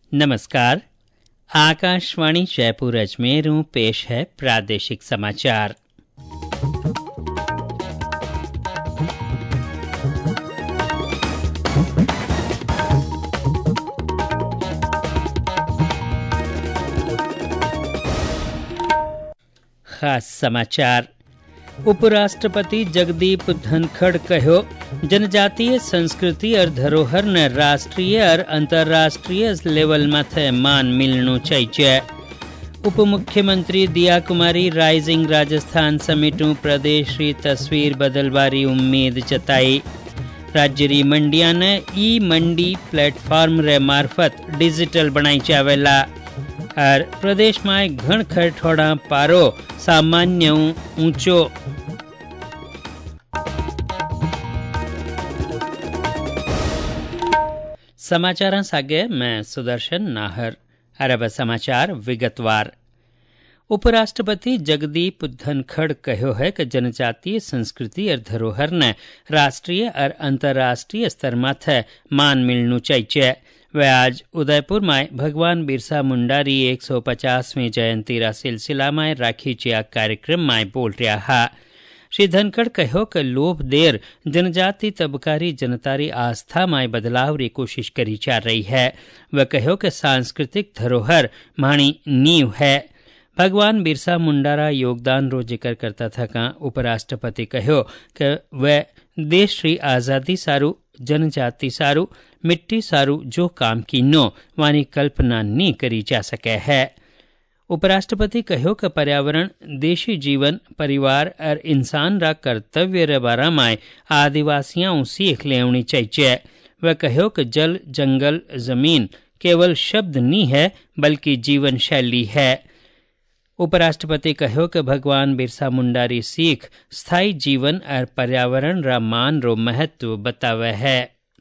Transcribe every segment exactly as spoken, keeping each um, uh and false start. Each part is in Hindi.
नमस्कार। आकाशवाणी जयपुर अजमेर पेश है प्रादेशिक समाचार। खास समाचार। उपराष्ट्रपति जगदीप धनखड़ कहो, जनजातीय संस्कृति और धरोहर ने राष्ट्रीय और अंतर्राष्ट्रीय लेवल माथे मान मिलनु चाहिए। उप मुख्यमंत्री दिया कुमारी राइजिंग राजस्थान समिट प्रदेश री तस्वीर बदलवारी उम्मीद जताई। राज्य री मंडिया ने ई मंडी प्लेटफॉर्म रे मार्फत डिजिटल बनाई जावेला और प्रदेश में घण खर थोड़ा पारो सामान्य ऊंचो। समाचार सागे मैं सुदर्शन नाहर। अरब समाचार विगतवार। उपराष्ट्रपति जगदीप धनखड़ कहो है कि जनजातीय संस्कृति और धरोहर ने राष्ट्रीय और अंतर्राष्ट्रीय स्तर माथे मान मिलनु चाहिए। वे आज उदयपुर में भगवान बिरसा मुंडा री एक सौ पचासवीं जयंती रा सिलसिला में राखी जिया कार्यक्रम में बोल रहा है। श्री धनखड़ कहो कि लोभ देर जनजाति तबकारी जनतारी आस्था में बदलाव री कोशिश करी जा रही है। वह कहो कि सांस्कृतिक धरोहर माणी नींव है। भगवान बिरसा मुंडा रा योगदान रो जिक्र करता था का उपराष्ट्रपति कहो कि वह देश री आजादी सारू जनजाति सारू मिट्टी सारू जो काम कीनो वानी कल्पना नी करी जा सके है। उपराष्ट्रपति कहो कि पर्यावरण देशी जीवन परिवार और इंसान रा कर्तव्य रे बारा में आदिवासियों सीख लेवनी चाहिए। वह कहो कि जल जंगल जमीन केवल शब्द नी है बल्कि जीवन शैली है। उपराष्ट्रपति कहो कि भगवान बिरसा मुंडा री सीख स्थायी जीवन और पर्यावरण रा मान रो महत्व बतावे है।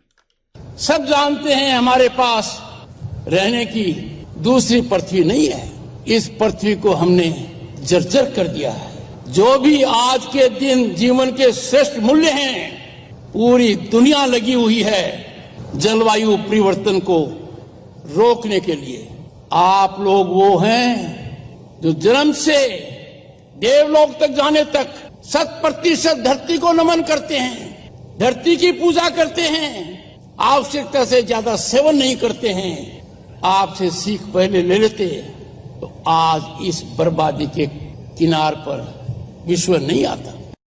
सब जानते हैं हमारे पास रहने की दूसरी पृथ्वी नहीं है। इस पृथ्वी को हमने जर्जर कर दिया है। जो भी आज के दिन जीवन के श्रेष्ठ मूल्य हैं, पूरी दुनिया लगी हुई है जलवायु परिवर्तन को रोकने के लिए। आप लोग वो हैं जो जन्म से देवलोक तक जाने तक शत प्रतिशत धरती को नमन करते हैं, धरती की पूजा करते हैं, आवश्यकता से ज्यादा सेवन नहीं करते हैं। आपसे सीख पहले ले लेते तो आज इस बर्बादी के किनार पर विश्व नहीं आता।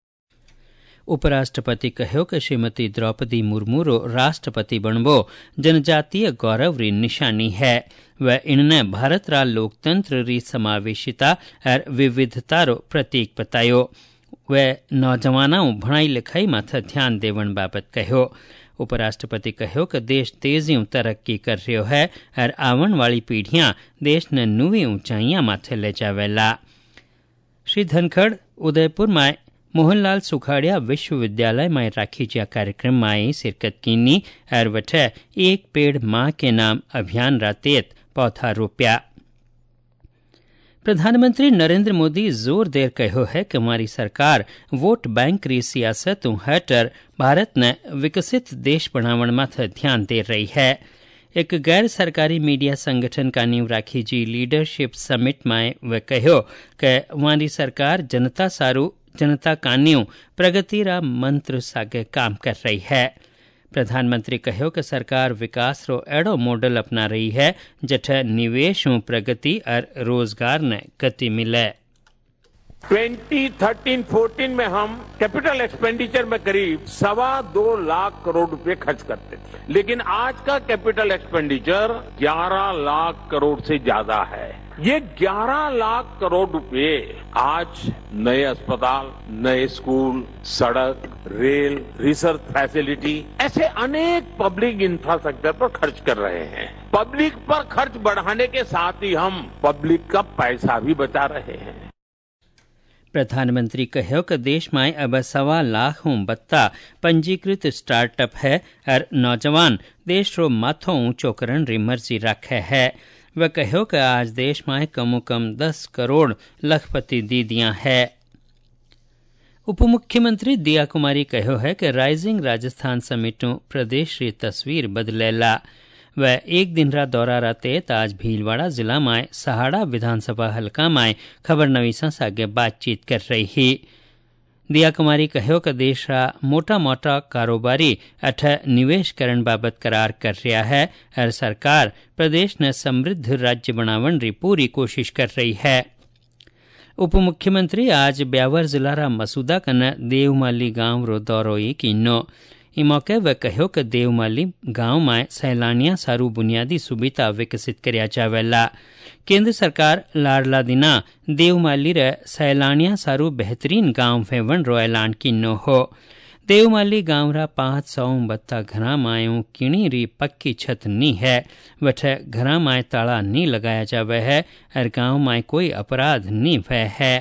उपराष्ट्रपति कहो कि श्रीमती द्रौपदी मुर्मू रो राष्ट्रपति बनबो जनजातीय गौरव री निशानी है। वह इनने भारत रा लोकतंत्र री समावेशिता और विविधता रो प्रतीक बतायो। वह नौजवानों भणाई लिखाई माथे ध्यान देवन बाबत कहो। उपराष्ट्रपति कहो कि देश तेजियों तरक्की कर रह्यो है और आवन वाली पीढ़ियां देश ने नवी ऊंचाइयां माथे ले जावेला। श्री धनखड़ उदयपुर में मोहनलाल सुखाड़िया विश्वविद्यालय में राखी जा कार्यक्रम में शिरकत कीनी और वठे एक पेड़ मां के नाम अभियान रातेत पौधा रोप्या। प्रधानमंत्री नरेंद्र मोदी जोर देर कहो है कि हमारी सरकार वोट बैंक री सियासत हटर भारत ने विकसित देश बनावन माथे ध्यान दे रही है। एक गैर सरकारी मीडिया संगठन का नींव राखी जी लीडरशिप समिट में वह कहो कि हमारी सरकार जनता सारू जनता कान्यू प्रगति रा मंत्र सागे काम कर रही है। प्रधानमंत्री कहो कि सरकार विकास रो एडो मॉडल अपना रही है जठे निवेश प्रगति और रोजगार ने गति मिले। ट्वेंटी थर्टीन फोर्टीन में हम कैपिटल एक्सपेंडिचर में करीब सवा दो लाख करोड़ रुपए खर्च करते थे, लेकिन आज का कैपिटल एक्सपेंडिचर ग्यारह लाख करोड़ से ज्यादा है। ये ग्यारह लाख करोड़ रुपए आज नए अस्पताल, नए स्कूल, सड़क, रेल, रिसर्च फैसिलिटी ऐसे अनेक पब्लिक इंफ्रास्ट्रक्चर पर खर्च कर रहे हैं। पब्लिक पर खर्च बढ़ाने के साथ ही हम पब्लिक का पैसा भी बचा रहे हैं। प्रधानमंत्री कहो कि देश में अब सवा लाख बत्ता पंजीकृत स्टार्टअप है और नौजवान देश रो माथो ऊंचो करन री मर्जी रखे है। वह कहो कि आज देश में कमो कम दस करोड़ लखपति दीदियां है। उप मुख्यमंत्री दिया कुमारी कहो है कि राइजिंग राजस्थान समिट प्रदेश री तस्वीर बदलेला। व एक दिन रा दौरा रहते आज भीलवाड़ा जिला में सहाड़ा विधानसभा हल्का में खबर नवीसा सागे बातचीत कर रही ही। दिया कुमारी कहो कि देश रा मोटा मोटा कारोबारी अठ निवेश करण बाबत करार कर रहा है और सरकार प्रदेश ने समृद्ध राज्य बनावन री पूरी कोशिश कर रही है। उप मुख्यमंत्री आज ब्यावर जिला रा मसूदा कन देवमाली गांव रो दौरोई किन्नो। ई मौके व कहो कि देवमाली गांव में सैलानियां सारू बुनियादी सुविधा विकसित करया जावेला। केंद्र सरकार लाडला दिना देवमाली रे सैलानियां सारू बेहतरीन गांव फेवन रो ऐलान किन्नो हो। देवमाली गांव रा पांच सौ बत्ता घरा मायों किणी री पक्की छत नी है, वठ घरा माय ताला नी लगाया जावे है और गांव माय कोई अपराध नी भय है।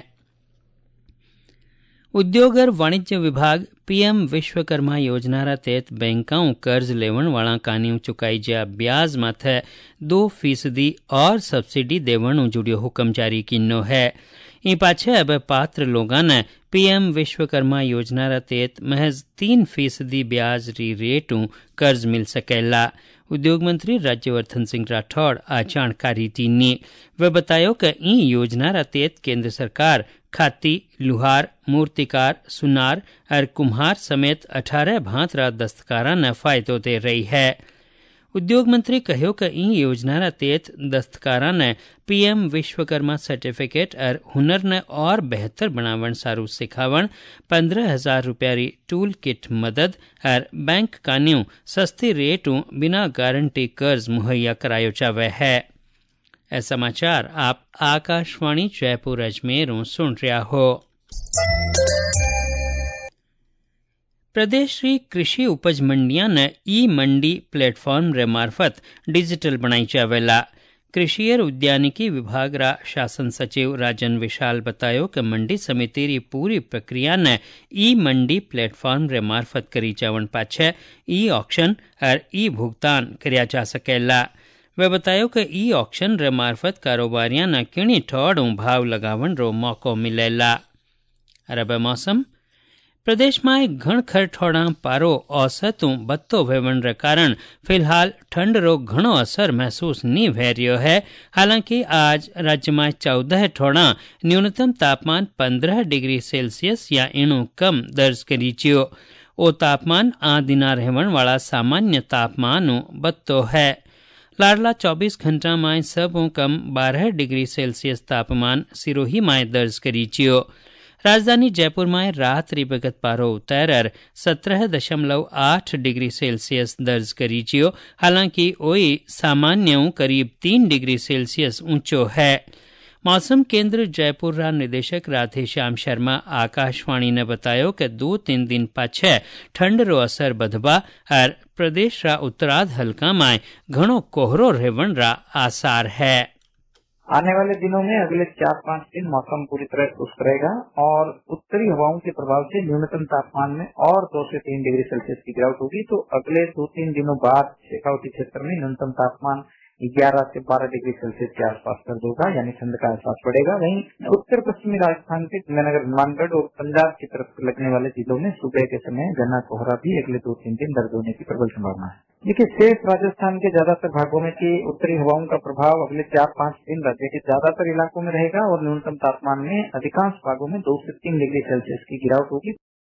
उद्योग और वाणिज्य विभाग पीएम विश्वकर्मा योजना रा तहत बैंकों कर्ज लेवन वाला कानियों चुकाई जा ब्याज माथे दो फीसदी और सब्सिडी देवन जुड़ियो हुक्म जारी किन्नो है। ई पाछे अब पात्र लोगों ने पीएम विश्वकर्मा योजना रा तहत महज तीन फीसदी ब्याज री रेटू कर्ज मिल सकेला। उद्योग मंत्री राज्यवर्धन सिंह राठौड़ आ जानकारी दीनी। वे बतायो कि ई योजना रा तहत केंद्र सरकार खाती, लुहार, मूर्तिकार, सुनार और कुम्हार समेत अठारह भांतरा दस्तकारा ने फायदो दे रही है। उद्योग मंत्री कहो कि ई योजना रा तहत दस्तकारा ने पीएम विश्वकर्मा सर्टिफिकेट और हुनर ने और बेहतर बनावन सारू सिखावन, पंद्रह हजार रुपया री टूल किट मदद और बैंक कान्यू सस्ती रेटू बिना गारंटी कर्ज मुहैया करायो जावे है। ए समाचार आप आकाशवाणी जयपुर अजमेरों सुन रहा हो। प्रदेश की कृषि उपज मंडियां ने ई मंडी प्लेटफॉर्म रे मार्फत डिजिटल बनाई जावेला। कृषि और उद्यानिकी विभाग रा शासन सचिव राजन विशाल बतायो कि मंडी समिति री पूरी प्रक्रिया ने ई मंडी प्लेटफॉर्म रे मार्फत करी जावन पाछे ई ऑक्शन और ई भुगतान करया जा सकेला। वे बतायो कि ई ऑक्शन रे मार्फत कारोबारियां न किणी ठोड़ भाव लगावन रो मौको मिलेला। अरब मौसम प्रदेश में घण खर ठोड़ा पारो औसत बत्तो वेवन रे कारण फिलहाल ठंड रो घणो असर महसूस नहीं भै रह्यो है। हालांकि आज राज्य में चौदह ठोड़ा न्यूनतम तापमान पंद्रह डिग्री सेल्सियस या इणु कम दर्ज करी चियो। ओ तापमान आ दिना रहवन वाला सामान्य तापमान बत्तो है। लाडला चौबीस घंटा में सबों कम बारह डिग्री सेल्सियस तापमान सिरोही में दर्ज करी चियो। राजधानी जयपुर में रात री बगत पारो उतर सत्रह दशमलव आठ डिग्री सेल्सियस दर्ज करी चियो। हालांकि ओई सामान्य करीब तीन डिग्री सेल्सियस ऊंचो है। मौसम केंद्र जयपुर रा निदेशक राधेश्याम शर्मा आकाशवाणी ने बतायो कि दो तीन दिन पाछे ठंड रो असर बधबा और प्रदेश रा उत्तराध हल्का में घणो कोहरो रहवन रा आसार है। आने वाले दिनों में अगले चार पाँच दिन मौसम पूरी तरह शुष्क रहेगा और उत्तरी हवाओं के प्रभाव से न्यूनतम तापमान में और दो से तीन डिग्री सेल्सियस की गिरावट होगी। तो अगले दो तीन दिनों बाद शेखावती क्षेत्र में न्यूनतम तापमान ग्यारह से बारह डिग्री सेल्सियस के आसपास दर्ज होगा, यानी ठंड का एहसास बढ़ेगा। वहीं उत्तर पश्चिमी राजस्थान के जयनगर, हनुमानगढ़ और पंजाब की तरफ लगने वाले जिलों में सुबह के समय घना कोहरा भी अगले दो तीन दिन दर्ज होने की प्रबल संभावना है। देखिए, शेष राजस्थान के ज्यादातर भागों में की उत्तरी हवाओं का प्रभाव अगले चार पाँच दिन राज्य के ज्यादातर इलाकों में रहेगा और न्यूनतम तापमान में अधिकांश भागों में दो से तीन डिग्री सेल्सियस की गिरावट होगी।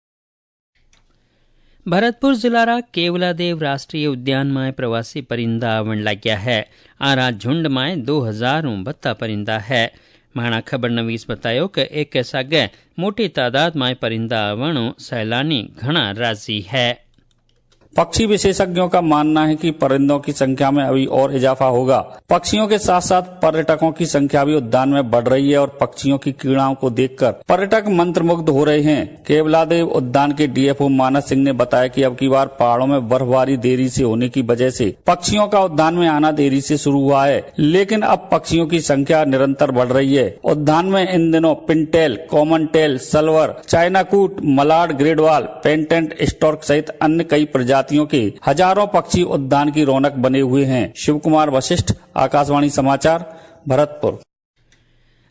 भरतपुर जिला रा केवलादेव राष्ट्रीय उद्यान में प्रवासी परिंदा आवण लाग्या है। आरा झुंड में दो हजार बत्ता परिंदा है। महाना खबर नवीस बतायो कि एक सागे मोटी तादाद में परिंदा आवणो सैलानी घना राजी है। पक्षी विशेषज्ञों का मानना है कि परिंदों की संख्या में अभी और इजाफा होगा। पक्षियों के साथ साथ पर्यटकों की संख्या भी उद्यान में बढ़ रही है और पक्षियों की क्रीड़ाओं को देखकर पर्यटक मंत्रमुग्ध हो रहे हैं। केवलादेव उद्यान के डीएफओ मानस सिंह ने बताया कि अब की बार पहाड़ों में बर्फबारी देरी से होने की वजह से पक्षियों का उद्यान में आना देरी से शुरू हुआ है, लेकिन अब पक्षियों की संख्या निरंतर बढ़ रही है। उद्यान में इन दिनों पिनटेल, कॉमन टेल, सलवर, चाइनाकूट, मलाड, ग्रेडवाल, पेंटेंट, स्टॉर्क सहित अन्य कई प्रजातियों के हजारों पक्षी उद्यान की रौनक बने हुए हैं। शिव कुमार वशिष्ठ, आकाशवाणी समाचार, भरतपुर।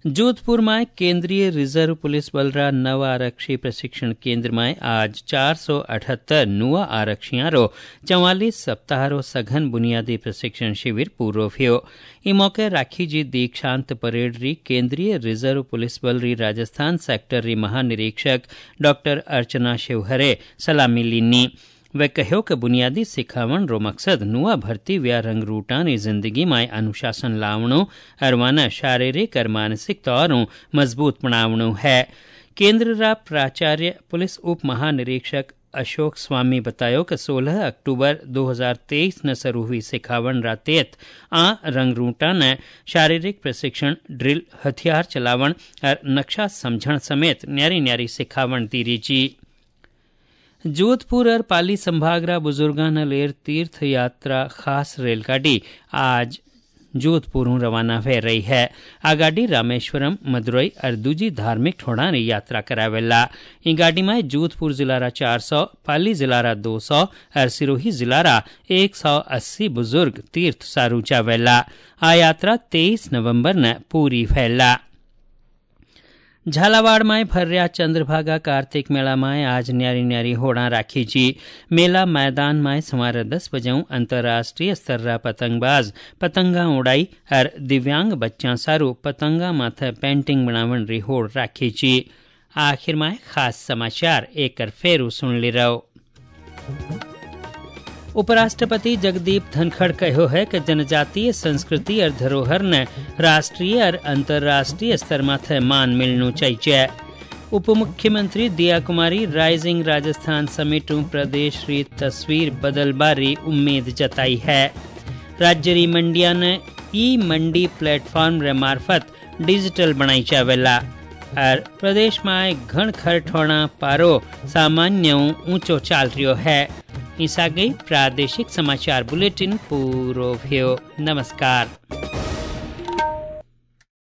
जोधपुर में केंद्रीय रिजर्व पुलिस बल रा नव आरक्षी प्रशिक्षण केंद्र में आज चार सौ अठहत्तर नुआ आरक्षियां रो चौवालीस सप्ताह रो सघन बुनियादी प्रशिक्षण शिविर पूरो थियो। ई मौके राखी जी दीक्षांत परेड री केंद्रीय रिजर्व पुलिस बल री राजस्थान सेक्टर री महानिरीक्षक डॉक्टर अर्चना शिवहरे सलामी लीनी। वे कहो कि बुनियादी सिखावण रो मकसद नुआ भर्ती व्या रंगरूटानी जिंदगी में अनुशासन लावणो और वाना शारीरिक और मानसिक तौरों मजबूत बनावणो है। केंद्र रा प्राचार्य पुलिस उप महानिरीक्षक अशोक स्वामी बतायो कि सोलह अक्टूबर दो हज़ार तेईस न शुरू हुई सिखावण रा तेत आ रंगरूटा ने शारीरिक प्रशिक्षण, ड्रिल, हथियार चलावण और नक्शा समझण समेत न्यारी न्यारी सिखावण दीरी जी। जोधपुर और पाली संभाग रा बुजुर्गां न लेर तीर्थ यात्रा खास रेलगाड़ी आज जोधपुर रवाना हो रही है। आ गाड़ी रामेश्वरम, मदुरई और दूजी धार्मिक ठोड़ा ने यात्रा करावेला। ई गाड़ी में जोधपुर जिला रा चार सौ, पाली जिला रा दो सौ और सिरोही जिला रा एक सौ अस्सी बुजुर्ग तीर्थ सारू जावेला। आ यात्रा तेईस नवंबर न पूरी फैला। झालावाड़ में भर्या चंद्रभागा कार्तिक मेला में आज न्यारी न्यारी होड़ा राखी जी। मेला मैदान में सवार दस बजे अंतर्राष्ट्रीय स्तर रा पतंगबाज पतंगा उड़ाई और दिव्यांग बच्चा सारू पतंगा माथे पेंटिंग बनावन री होड़ राखी जी। आखिर में खास समाचार एक फेरू सुन ली रहो। उपराष्ट्रपति जगदीप धनखड़ कहो है कि जनजातीय संस्कृति और धरोहर ने राष्ट्रीय और अंतर्राष्ट्रीय स्तर माथे मान मिलनु चाहिए। उप मुख्यमंत्री दिया कुमारी राइजिंग राजस्थान समिट प्रदेश री तस्वीर बदलबारी उम्मीद जताई है। राज्य री मंडिया ने ई मंडी प्लेटफॉर्म रे मार्फत डिजिटल बनाई जावेला और प्रदेश में घण खर ठोड़ा पारो सामान्य ऊंचो चाल रियो है। ईसा गई प्रादेशिक समाचार बुलेटिन पूरो भयो। नमस्कार।